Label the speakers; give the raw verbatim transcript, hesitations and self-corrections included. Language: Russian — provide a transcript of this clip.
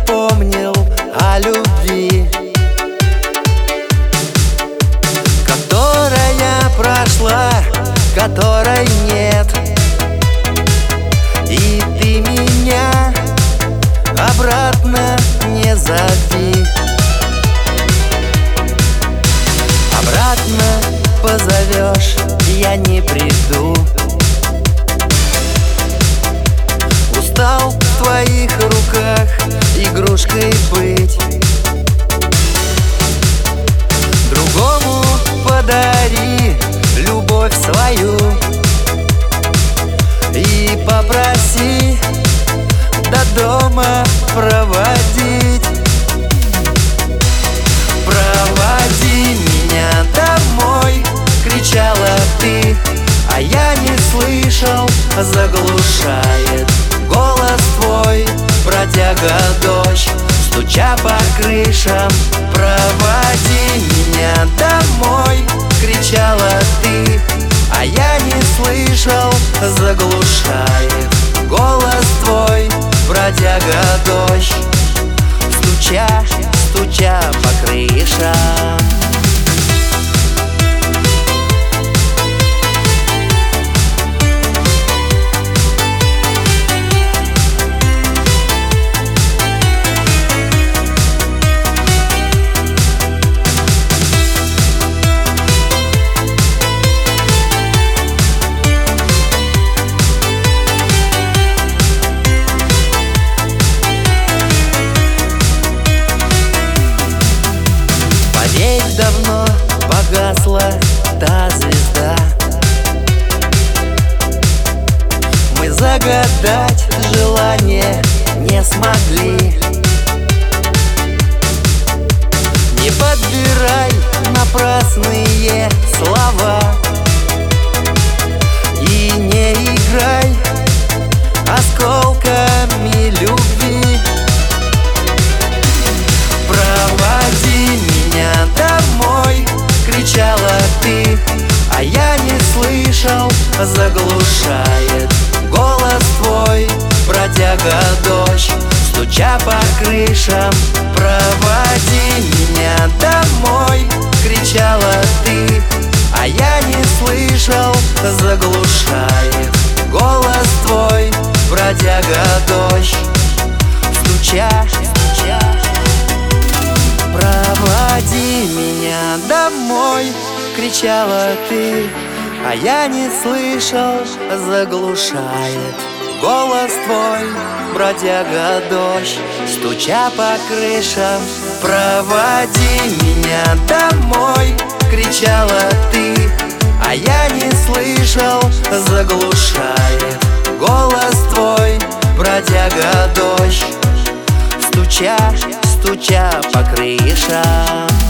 Speaker 1: напомнил о любви, которая прошла, которой нет. И ты меня обратно не зови. Обратно позовешь, я не приду. Устал в твоих руках игрушкой быть. Другому подари любовь свою и попроси до дома проводить. Проводи меня домой, кричала ты, а я не слышал, заглушает голос твой бродяга дождь, стуча по крышам. Проводи меня домой, кричала ты, а я не слышал, заглушает голос твой бродяга дождь, стуча, стуча по крышам. Ведь давно погасла та звезда. Мы загадать желание не смогли. Не подбирай напрасные слова и не играй осколками любви. Проводи меня домой, кричала ты, а я не слышал, заглушает голос твой бродяга дождь, стуча по крышам. Проводи меня домой, кричала ты, а я не слышал, заглушает голос твой бродяга дождь, стуча, стуча. Проводи меня домой, кричала ты, а я не слышал, заглушает голос твой бродяга дождь, стуча по крышам. Проводи меня домой, кричала ты, а я не слышал, заглушает голос твой бродяга дождь, стуча, стуча по крышам.